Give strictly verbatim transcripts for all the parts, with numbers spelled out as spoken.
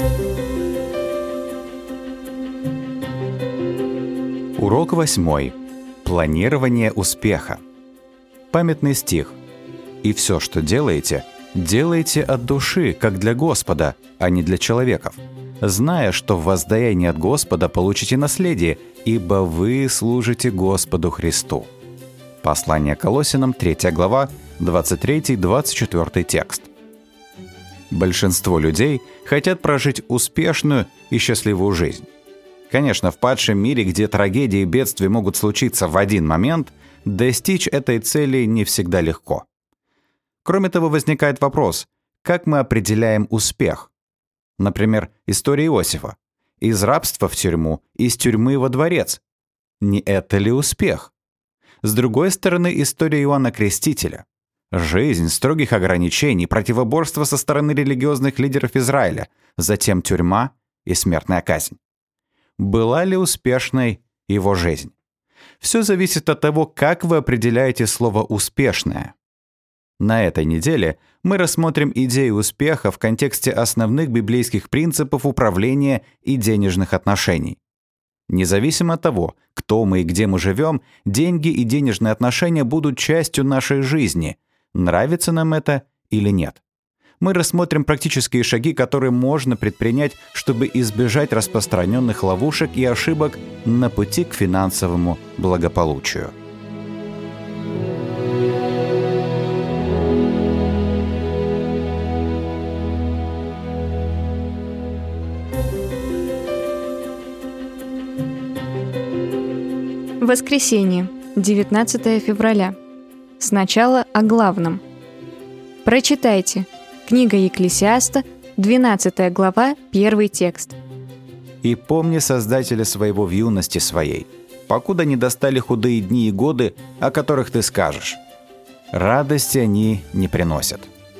Урок восьмой. Планирование успеха. Памятный стих. «И все, что делаете, делайте от души, как для Господа, а не для человеков, зная, что в воздаянии от Господа получите наследие, ибо вы служите Господу Христу». Послание Колоссянам, третья глава, двадцать третий двадцать четвёртый текст. Большинство людей хотят прожить успешную и счастливую жизнь. Конечно, в падшем мире, где трагедии и бедствия могут случиться в один момент, достичь этой цели не всегда легко. Кроме того, возникает вопрос, как мы определяем успех? Например, история Иосифа. Из рабства в тюрьму, из тюрьмы во дворец. Не это ли успех? С другой стороны, история Иоанна Крестителя. Жизнь строгих ограничений, противоборство со стороны религиозных лидеров Израиля, затем тюрьма и смертная казнь. Была ли успешной его жизнь? Все зависит от того, как вы определяете слово «успешное». На этой неделе мы рассмотрим идею успеха в контексте основных библейских принципов управления и денежных отношений. Независимо от того, кто мы и где мы живем, деньги и денежные отношения будут частью нашей жизни, нравится нам это или нет. Мы рассмотрим практические шаги, которые можно предпринять, чтобы избежать распространенных ловушек и ошибок на пути к финансовому благополучию. Воскресенье, девятнадцатое февраля. Сначала о главном. Прочитайте. Книга Екклесиаста, двенадцатая глава, первый текст. «И помни Создателя своего в юности своей, покуда не достали худые дни и годы, о которых ты скажешь. Радости они не приносят».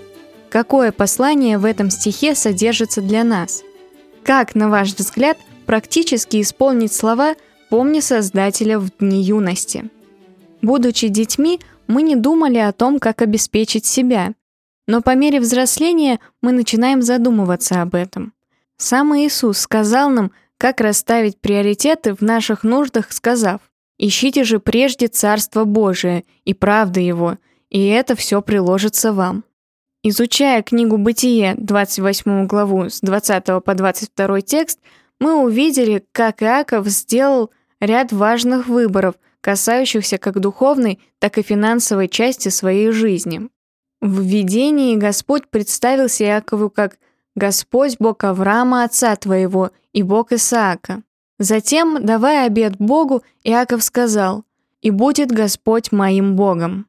Какое послание в этом стихе содержится для нас? Как, на ваш взгляд, практически исполнить слова «помни Создателя в дни юности»? Будучи детьми, мы не думали о том, как обеспечить себя. Но по мере взросления мы начинаем задумываться об этом. Сам Иисус сказал нам, как расставить приоритеты в наших нуждах, сказав: «Ищите же прежде Царство Божие и правды Его, и это все приложится вам». Изучая книгу «Бытие», двадцать восьмую главу с двадцатого по двадцать второй текст, мы увидели, как Иаков сделал ряд важных выборов, касающихся как духовной, так и финансовой части своей жизни. В видении Господь представился Иакову как «Господь Бог Авраама, отца твоего, и Бог Исаака». Затем, давая обет Богу, Иаков сказал: «И будет Господь моим Богом».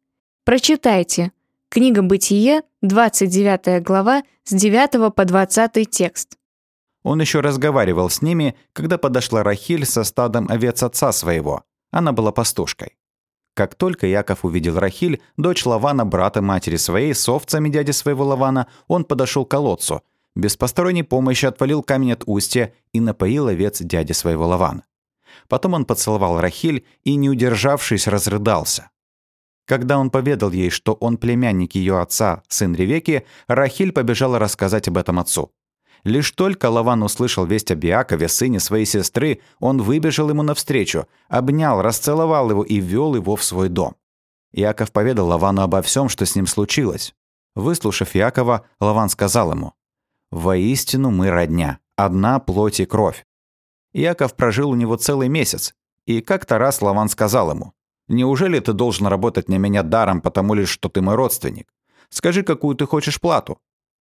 Прочитайте. Книга «Бытие», двадцать девятая глава, с девятого по двадцатый текст. Он еще разговаривал с ними, когда подошла Рахиль со стадом овец отца своего. Она была пастушкой. Как только Яков увидел Рахиль, дочь Лавана, брата матери своей, с овцами дяди своего Лавана, он подошел к колодцу, без посторонней помощи отвалил камень от устья и напоил овец дяди своего Лавана. Потом он поцеловал Рахиль и, не удержавшись, разрыдался. Когда он поведал ей, что он племянник ее отца, сын Ревекки, Рахиль побежала рассказать об этом отцу. Лишь только Лаван услышал весть об Иакове, сыне своей сестры, он выбежал ему навстречу, обнял, расцеловал его и ввел его в свой дом. Иаков поведал Лавану обо всем, что с ним случилось. Выслушав Иакова, Лаван сказал ему: «Воистину мы родня, одна плоть и кровь». Иаков прожил у него целый месяц, и как-то раз Лаван сказал ему: «Неужели ты должен работать на меня даром, потому лишь, что ты мой родственник? Скажи, какую ты хочешь плату?»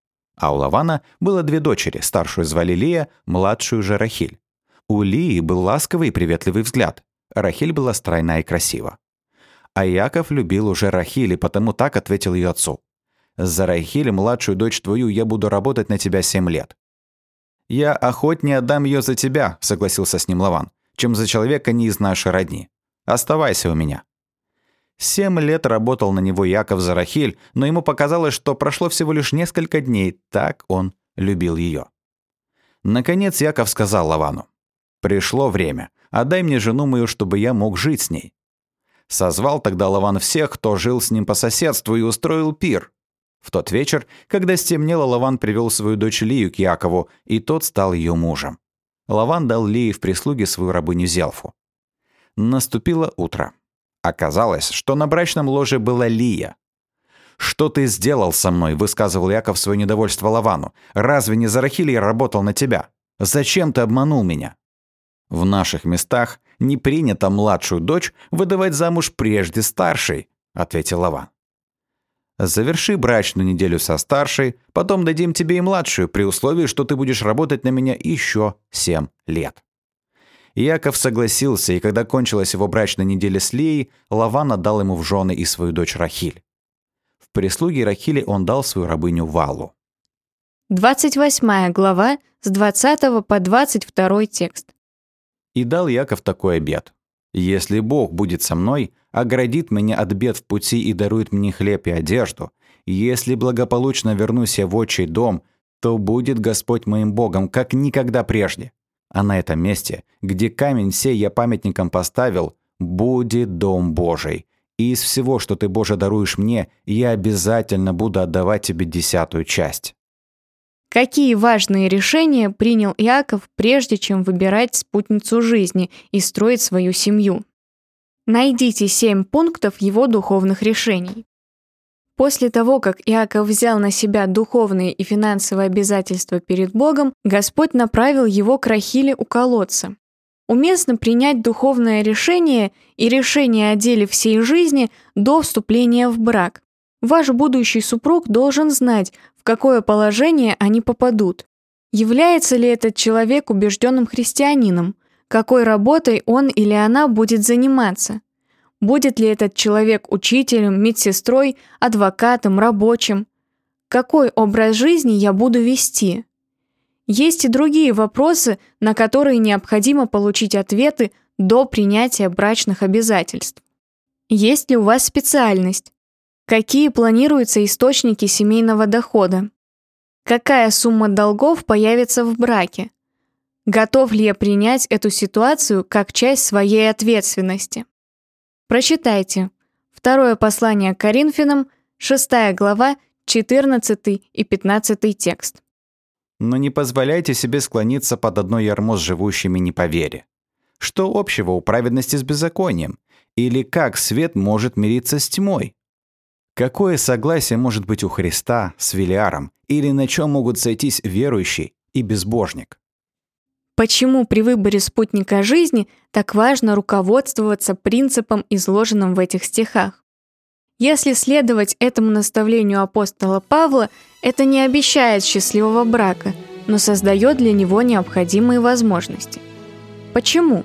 А у Лавана было две дочери, старшую звали Лия, младшую же Рахиль. У Лии был ласковый и приветливый взгляд, Рахиль была стройна и красива. А Иаков любил уже Рахиль, и потому так ответил ее отцу: «За Рахиль, младшую дочь твою, я буду работать на тебя семь лет». «Я охотнее отдам ее за тебя», — согласился с ним Лаван, «чем за человека не из нашей родни. Оставайся у меня». Семь лет работал на него Яков за Рахиль, но ему показалось, что прошло всего лишь несколько дней, так он любил ее. Наконец Яков сказал Лавану: «Пришло время, отдай мне жену мою, чтобы я мог жить с ней». Созвал тогда Лаван всех, кто жил с ним по соседству, и устроил пир. В тот вечер, когда стемнело, Лаван привел свою дочь Лию к Якову, и тот стал ее мужем. Лаван дал Лии в прислуге свою рабыню Зелфу. Наступило утро. Оказалось, что на брачном ложе была Лия. «Что ты сделал со мной?» – высказывал Яков свое недовольство Лавану. «Разве не за Рахиль я работал на тебя? Зачем ты обманул меня?» «В наших местах не принято младшую дочь выдавать замуж прежде старшей», – ответил Лаван. «Заверши брачную неделю со старшей, потом дадим тебе и младшую, при условии, что ты будешь работать на меня еще семь лет». Яков согласился, и когда кончилась его брачная неделя с Лией, Лаван отдал ему в жены и свою дочь Рахиль. В прислуге Рахили он дал свою рабыню Валу. двадцать восьмая глава, с двадцатого по двадцать второй текст. «И дал Яков такой обет. Если Бог будет со мной, оградит меня от бед в пути и дарует мне хлеб и одежду, если благополучно вернусь я в отчий дом, то будет Господь моим Богом, как никогда прежде. А на этом месте, где камень сей я памятником поставил, будет дом Божий. И из всего, что ты, Боже, даруешь мне, я обязательно буду отдавать тебе десятую часть». Какие важные решения принял Иаков, прежде чем выбирать спутницу жизни и строить свою семью? Найдите семь пунктов его духовных решений. После того, как Иаков взял на себя духовные и финансовые обязательства перед Богом, Господь направил его к Рахиле у колодца. Уместно принять духовное решение и решение о деле всей жизни до вступления в брак. Ваш будущий супруг должен знать, в какое положение они попадут. Является ли этот человек убежденным христианином? Какой работой он или она будет заниматься? Будет ли этот человек учителем, медсестрой, адвокатом, рабочим? Какой образ жизни я буду вести? Есть и другие вопросы, на которые необходимо получить ответы до принятия брачных обязательств. Есть ли у вас специальность? Какие планируются источники семейного дохода? Какая сумма долгов появится в браке? Готов ли я принять эту ситуацию как часть своей ответственности? Прочитайте. Второе послание к Коринфянам, шестая глава, четырнадцатый и пятнадцатый текст. Но не позволяйте себе склониться под одно ярмо с живущими не по вере. Что общего у праведности с беззаконием? Или как свет может мириться с тьмой? Какое согласие может быть у Христа с Велиаром? Или на чем могут сойтись верующий и безбожник? Почему при выборе спутника жизни так важно руководствоваться принципом, изложенным в этих стихах? Если следовать этому наставлению апостола Павла, это не обещает счастливого брака, но создает для него необходимые возможности. Почему?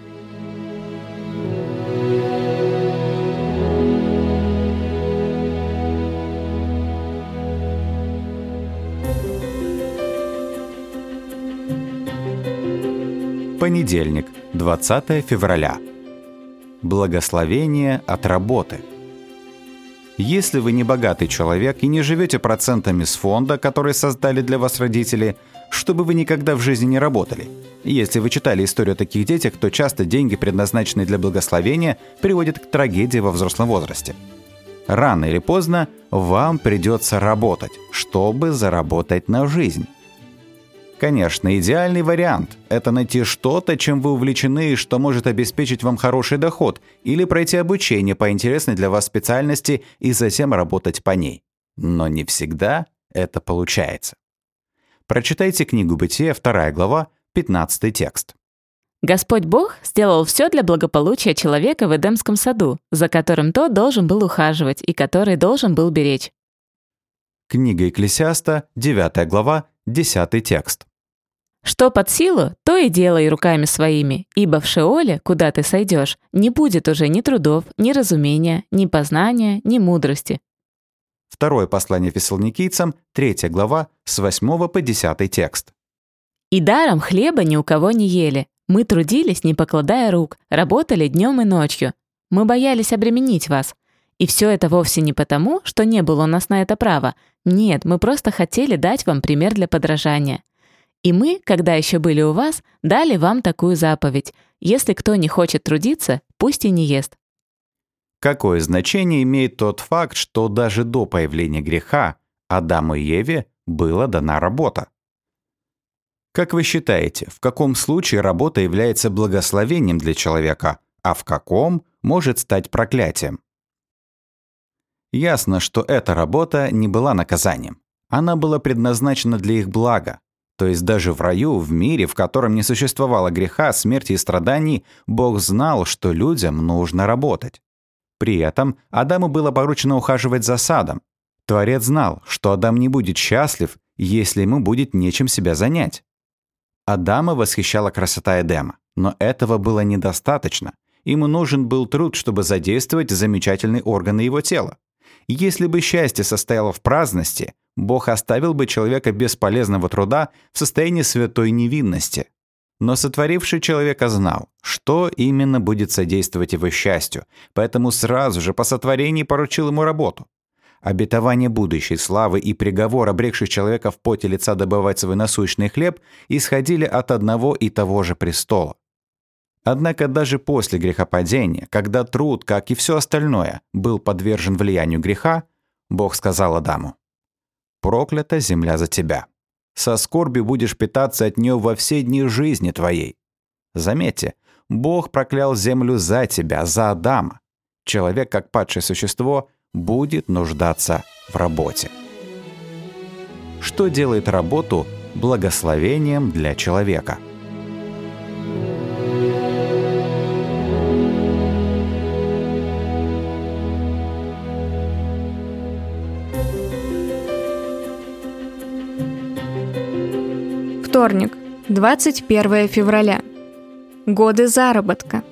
Понедельник, двадцатое февраля. Благословение от работы. Если вы не богатый человек и не живете процентами с фонда, который создали для вас родители, чтобы вы никогда в жизни не работали. Если вы читали историю о таких детях, то часто деньги, предназначенные для благословения, приводят к трагедии во взрослом возрасте. Рано или поздно вам придется работать, чтобы заработать на жизнь. Конечно, идеальный вариант – это найти что-то, чем вы увлечены и что может обеспечить вам хороший доход, или пройти обучение по интересной для вас специальности и затем работать по ней. Но не всегда это получается. Прочитайте книгу «Бытие», вторая глава, пятнадцатый текст. Господь Бог сделал все для благополучия человека в Эдемском саду, за которым тот должен был ухаживать и который должен был беречь. Книга Екклесиаста, девятая глава, десятый текст. Что под силу, то и делай руками своими, ибо в Шеоле, куда ты сойдешь, не будет уже ни трудов, ни разумения, ни познания, ни мудрости. Второе послание Фессалоникийцам, третья глава, с восьмого по десятый текст. И даром хлеба ни у кого не ели. Мы трудились, не покладая рук, работали днем и ночью. Мы боялись обременить вас. И все это вовсе не потому, что не было у нас на это права. Нет, мы просто хотели дать вам пример для подражания. И мы, когда еще были у вас, дали вам такую заповедь. Если кто не хочет трудиться, пусть и не ест. Какое значение имеет тот факт, что даже до появления греха Адаму и Еве была дана работа. Как вы считаете, в каком случае работа является благословением для человека, а в каком может стать проклятием? Ясно, что эта работа не была наказанием. Она была предназначена для их блага. То есть даже в раю, в мире, в котором не существовало греха, смерти и страданий, Бог знал, что людям нужно работать. При этом Адаму было поручено ухаживать за садом. Творец знал, что Адам не будет счастлив, если ему будет нечем себя занять. Адама восхищала красота Эдема, но этого было недостаточно. Ему нужен был труд, чтобы задействовать замечательные органы его тела. Если бы счастье состояло в праздности, Бог оставил бы человека без полезного труда в состоянии святой невинности. Но сотворивший человека знал, что именно будет содействовать его счастью, поэтому сразу же по сотворении поручил ему работу. Обетование будущей славы и приговор, обрекших человека в поте лица добывать свой насущный хлеб, исходили от одного и того же престола. Однако даже после грехопадения, когда труд, как и все остальное, был подвержен влиянию греха, Бог сказал Адаму: «Проклята земля за тебя. Со скорбью будешь питаться от нее во все дни жизни твоей». Заметьте, Бог проклял землю за тебя, за Адама. Человек, как падшее существо, будет нуждаться в работе. Что делает работу благословением для человека? Вторник, двадцать первое февраля. Годы заработка.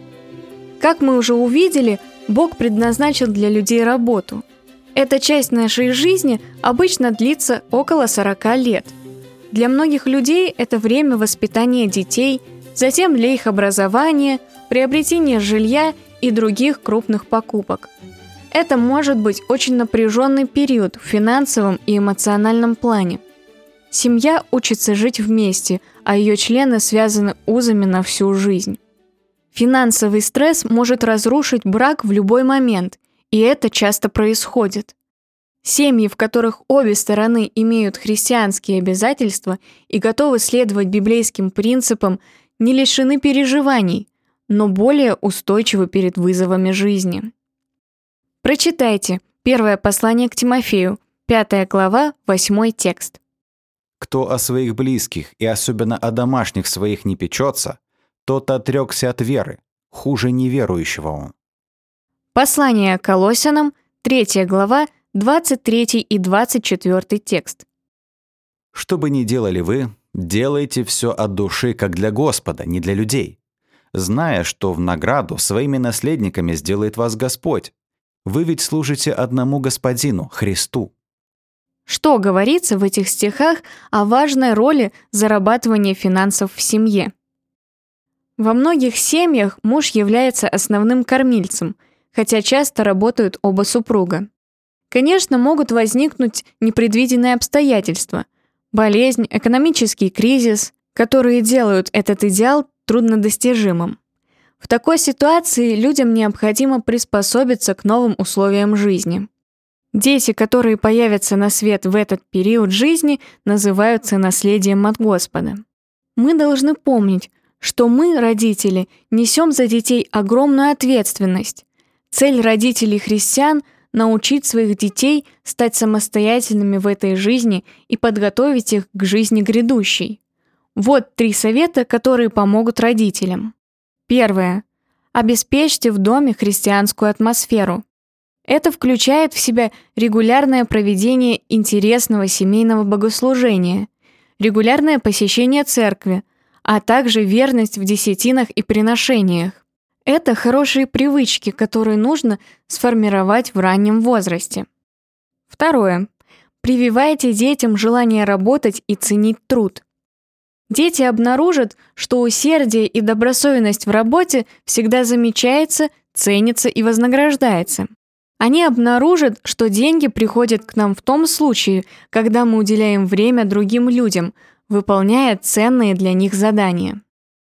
Как мы уже увидели, Бог предназначил для людей работу. Эта часть нашей жизни обычно длится около сорока лет. Для многих людей это время воспитания детей, затем для их образования, приобретения жилья и других крупных покупок. Это может быть очень напряженный период в финансовом и эмоциональном плане. Семья учится жить вместе, а ее члены связаны узами на всю жизнь. Финансовый стресс может разрушить брак в любой момент, и это часто происходит. Семьи, в которых обе стороны имеют христианские обязательства и готовы следовать библейским принципам, не лишены переживаний, но более устойчивы перед вызовами жизни. Прочитайте первое послание к Тимофею, пятая глава, восьмой текст. «Кто о своих близких и особенно о домашних своих не печется, тот отрекся от веры, хуже неверующего он». Послание к Колоссянам, третья глава, двадцать третий и двадцать четвёртый текст. «Что бы ни делали вы, делайте все от души, как для Господа, не для людей, зная, что в награду своими наследниками сделает вас Господь. Вы ведь служите одному Господину, Христу». Что говорится в этих стихах о важной роли зарабатывания финансов в семье? Во многих семьях муж является основным кормильцем, хотя часто работают оба супруга. Конечно, могут возникнуть непредвиденные обстоятельства, болезнь, экономический кризис, которые делают этот идеал труднодостижимым. В такой ситуации людям необходимо приспособиться к новым условиям жизни. Дети, которые появятся на свет в этот период жизни, называются наследием от Господа. Мы должны помнить, что мы, родители, несем за детей огромную ответственность. Цель родителей христиан – научить своих детей стать самостоятельными в этой жизни и подготовить их к жизни грядущей. Вот три совета, которые помогут родителям. Первое. Обеспечьте в доме христианскую атмосферу. Это включает в себя регулярное проведение интересного семейного богослужения, регулярное посещение церкви, а также верность в десятинах и приношениях. Это хорошие привычки, которые нужно сформировать в раннем возрасте. Второе. Прививайте детям желание работать и ценить труд. Дети обнаружат, что усердие и добросовестность в работе всегда замечается, ценится и вознаграждается. Они обнаружат, что деньги приходят к нам в том случае, когда мы уделяем время другим людям, выполняя ценные для них задания.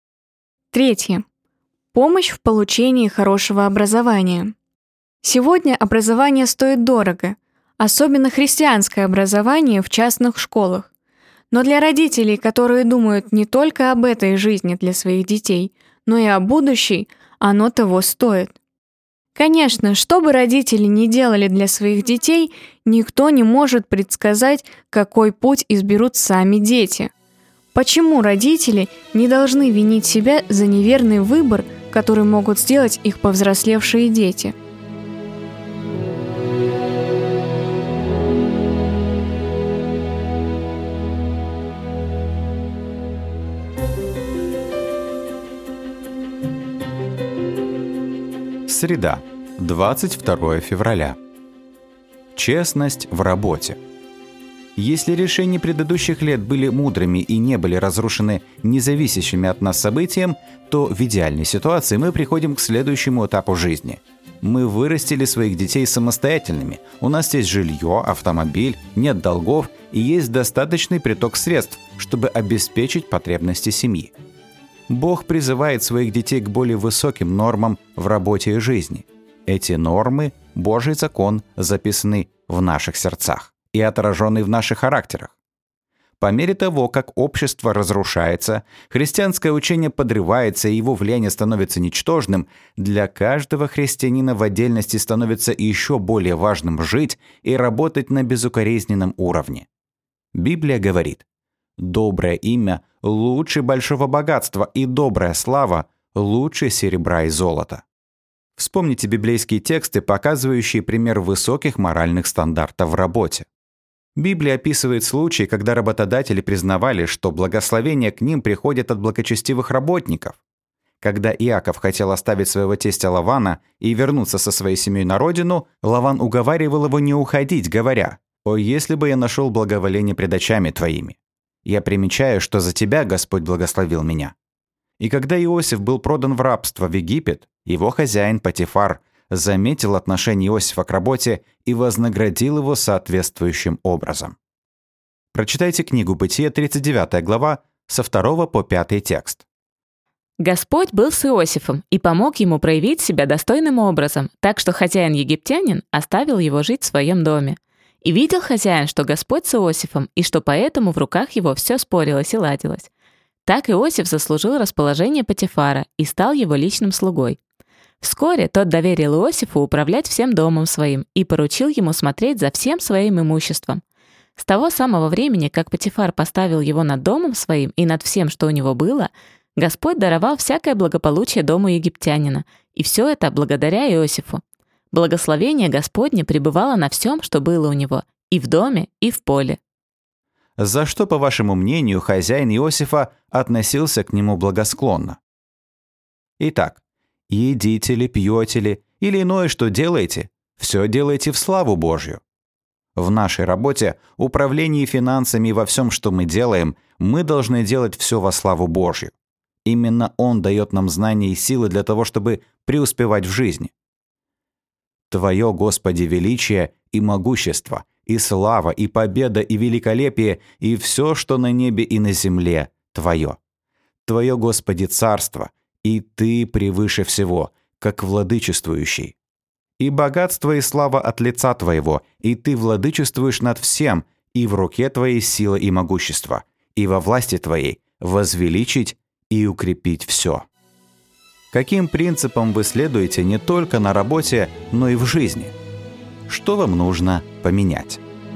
Третье. Помощь в получении хорошего образования. Сегодня образование стоит дорого. особенно христианское образование в частных школах. Но для родителей, которые думают не только об этой жизни для своих детей, но и о будущей, оно того стоит. Конечно, что бы родители ни делали для своих детей, никто не может предсказать, какой путь изберут сами дети. Почему родители не должны винить себя за неверный выбор, который могут сделать их повзрослевшие дети? Среда, двадцать второе февраля. Честность в работе. Если решения предыдущих лет были мудрыми и не были разрушены независящими от нас событием, то в идеальной ситуации мы приходим к следующему этапу жизни. Мы вырастили своих детей самостоятельными, у нас есть жилье, автомобиль, нет долгов и есть достаточный приток средств, чтобы обеспечить потребности семьи. Бог призывает своих детей к более высоким нормам в работе и жизни. Эти нормы – Божий закон, записанный в наших сердцах и отраженный в наших характерах. По мере того, как общество разрушается, христианское учение подрывается и его влияние становится ничтожным, для каждого христианина в отдельности становится еще более важным жить и работать на безукоризненном уровне. Библия говорит: «Доброе имя лучше большого богатства, и добрая слава лучше серебра и золота». Вспомните библейские тексты, показывающие пример высоких моральных стандартов в работе. Библия описывает случаи, когда работодатели признавали, что благословения к ним приходят от благочестивых работников. Когда Иаков хотел оставить своего тестя Лавана и вернуться со своей семьей на родину, Лаван уговаривал его не уходить, говоря: «О, если бы я нашел благоволение пред очами твоими! Я примечаю, что за тебя Господь благословил меня». И когда Иосиф был продан в рабство в Египет, его хозяин Потифар заметил отношение Иосифа к работе и вознаградил его соответствующим образом. Прочитайте книгу «Бытие», тридцать девятая глава, со второго по пятый текст. Господь был с Иосифом и помог ему проявить себя достойным образом, так что хозяин-египтянин оставил его жить в своем доме. И видел хозяин, что Господь с Иосифом, и что поэтому в руках его все спорилось и ладилось. Так Иосиф заслужил расположение Потифара и стал его личным слугой. Вскоре тот доверил Иосифу управлять всем домом своим и поручил ему смотреть за всем своим имуществом. С того самого времени, как Потифар поставил его над домом своим и над всем, что у него было, Господь даровал всякое благополучие дому египтянина, и все это благодаря Иосифу. Благословение Господне пребывало на всем, что было у него, и в доме, и в поле. За что, по вашему мнению, хозяин Иосифа относился к нему благосклонно? Итак, едите ли, пьете ли, или иное, что делаете, все делайте в славу Божью. В нашей работе, управлении финансами и во всем, что мы делаем, мы должны делать все во славу Божью. Именно Он дает нам знания и силы для того, чтобы преуспевать в жизни. Твое, Господи, величие и могущество, и слава, и победа, и великолепие, и все, что на небе и на земле, Твое. Твое, Господи, царство, и Ты превыше всего, как владычествующий. И богатство и слава от лица Твоего, и Ты владычествуешь над всем, и в руке Твоей сила и могущество, и во власти Твоей возвеличить и укрепить все. Каким принципам вы следуете не только на работе, но и в жизни? Что вам нужно поменять?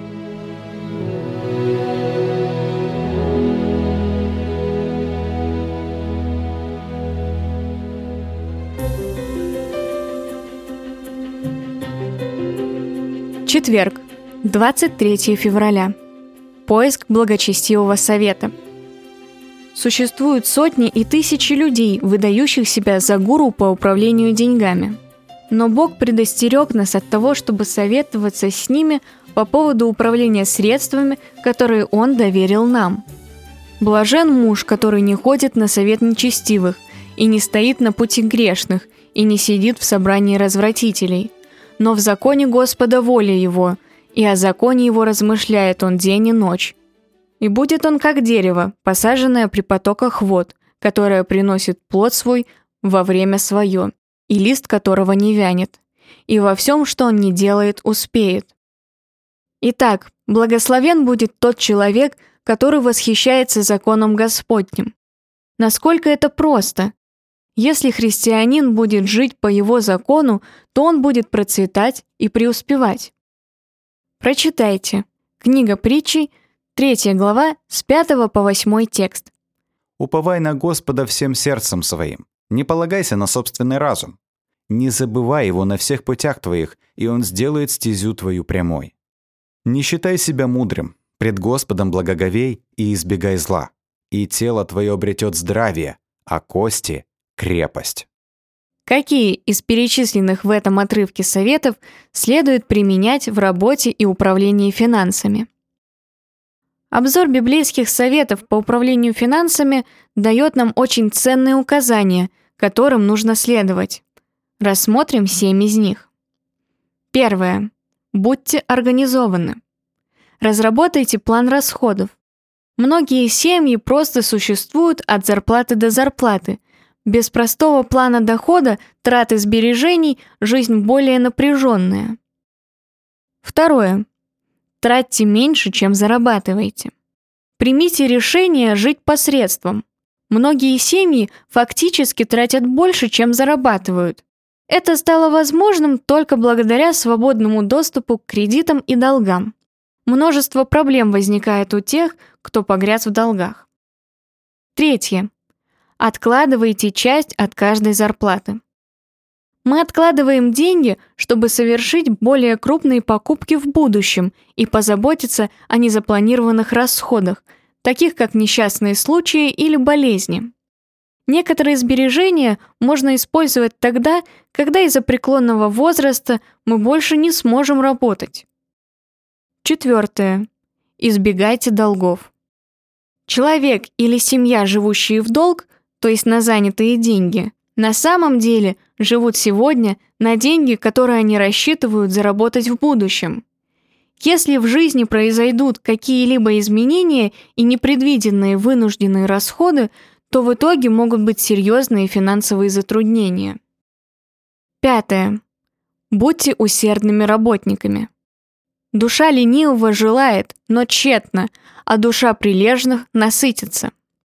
Четверг, двадцать третьего февраля. Поиск благочестивого совета. Существуют сотни и тысячи людей, выдающих себя за гуру по управлению деньгами. Но Бог предостерег нас от того, чтобы советоваться с ними по поводу управления средствами, которые Он доверил нам. Блажен муж, который не ходит на совет нечестивых, и не стоит на пути грешных, и не сидит в собрании развратителей. Но в законе Господа воля его, и о законе его размышляет он день и ночь. И будет он как дерево, посаженное при потоках вод, которое приносит плод свой во время свое, и лист которого не вянет. И во всем, что он не делает, успеет. Итак, благословен будет тот человек, который восхищается законом Господним. Насколько это просто! Если христианин будет жить по его закону, то он будет процветать и преуспевать. Прочитайте. Книга Притчей, третья глава, с пятого по восьмой текст. «Уповай на Господа всем сердцем своим, не полагайся на собственный разум. Не забывай его на всех путях твоих, и он сделает стезю твою прямой. Не считай себя мудрым, пред Господом благоговей и избегай зла, и тело твое обретет здравие, а кости — крепость». Какие из перечисленных в этом отрывке советов следует применять в работе и управлении финансами? Обзор библейских советов по управлению финансами дает нам очень ценные указания, которым нужно следовать. Рассмотрим семь из них. Первое. Будьте организованы. Разработайте план расходов. Многие семьи просто существуют от зарплаты до зарплаты. Без простого плана дохода, трат и сбережений жизнь более напряженная. Второе. Тратьте меньше, чем зарабатываете. Примите решение жить посредством. Многие семьи фактически тратят больше, чем зарабатывают. Это стало возможным только благодаря свободному доступу к кредитам и долгам. Множество проблем возникает у тех, кто погряз в долгах. Третье. Откладывайте часть от каждой зарплаты. Мы откладываем деньги, чтобы совершить более крупные покупки в будущем и позаботиться о незапланированных расходах, таких как несчастные случаи или болезни. Некоторые сбережения можно использовать тогда, когда из-за преклонного возраста мы больше не сможем работать. Четвертое. Избегайте долгов. Человек или семья, живущие в долг, то есть на занятые деньги, на самом деле живут сегодня на деньги, которые они рассчитывают заработать в будущем. Если в жизни произойдут какие-либо изменения и непредвиденные вынужденные расходы, то в итоге могут быть серьезные финансовые затруднения. Пятое. Будьте усердными работниками. Душа ленивого желает, но тщетно, а душа прилежных насытится.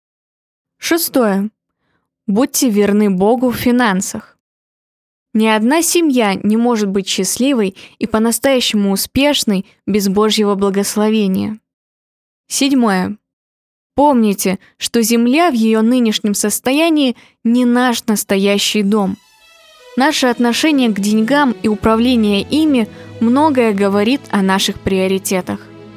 Шестое. Будьте верны Богу в финансах. Ни одна семья не может быть счастливой и по-настоящему успешной без Божьего благословения. Седьмое. Помните, что земля в ее нынешнем состоянии не наш настоящий дом. Наше отношение к деньгам и управление ими многое говорит о наших приоритетах.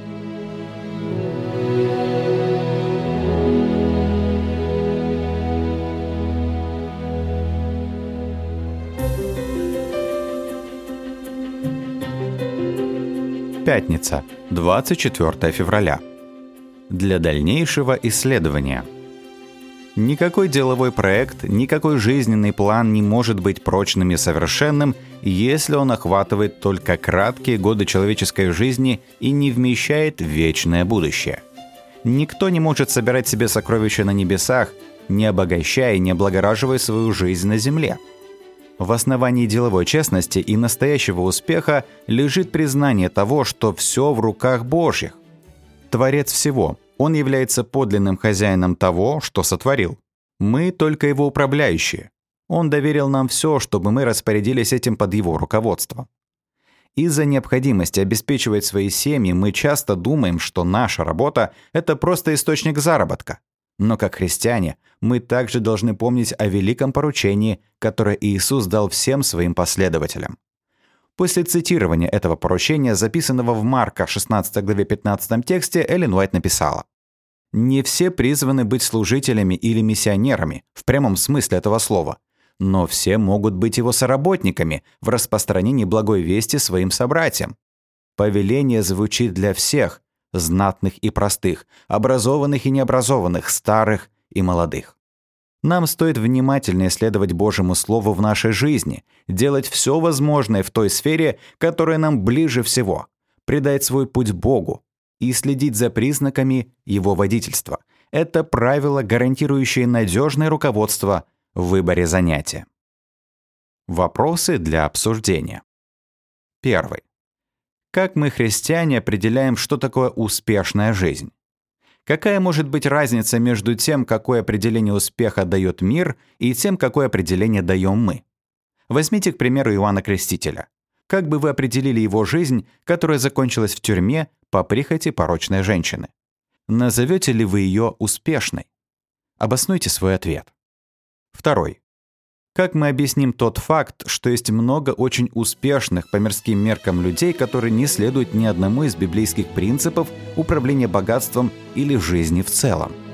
Пятница, двадцать четвёртое февраля. Для дальнейшего исследования. Никакой деловой проект, никакой жизненный план не может быть прочным и совершенным, если он охватывает только краткие годы человеческой жизни и не вмещает вечное будущее. Никто не может собирать себе сокровища на небесах, не обогащая и не облагораживая свою жизнь на земле. В основании деловой честности и настоящего успеха лежит признание того, что все в руках Божьих. Творец всего, Он является подлинным хозяином того, что сотворил. Мы только Его управляющие. Он доверил нам все, чтобы мы распорядились этим под Его руководством. Из-за необходимости обеспечивать свои семьи мы часто думаем, что наша работа – это просто источник заработка. Но как христиане мы также должны помнить о великом поручении, которое Иисус дал всем своим последователям. После цитирования этого поручения, записанного в Марка шестнадцатой главе пятнадцатом тексте, Эллен Уайт написала: «Не все призваны быть служителями или миссионерами в прямом смысле этого слова, но все могут быть его соработниками в распространении благой вести своим собратьям. Повеление звучит для всех, знатных и простых, образованных и необразованных, старых и молодых. Нам стоит внимательно исследовать Божьему Слову в нашей жизни, делать все возможное в той сфере, которая нам ближе всего, предать свой путь Богу и следить за признаками Его водительства. Это правило, гарантирующее надежное руководство в выборе занятия. Вопросы для обсуждения. Первый. Как мы, христиане, определяем, что такое успешная жизнь? Какая может быть разница между тем, какое определение успеха дает мир, и тем, какое определение даем мы? Возьмите, к примеру, Иоанна Крестителя. Как бы вы определили его жизнь, которая закончилась в тюрьме по прихоти порочной женщины? Назовете ли вы ее успешной? Обоснуйте свой ответ. Второй. Как мы объясним тот факт, что есть много очень успешных по мирским меркам людей, которые не следуют ни одному из библейских принципов управления богатством или жизни в целом?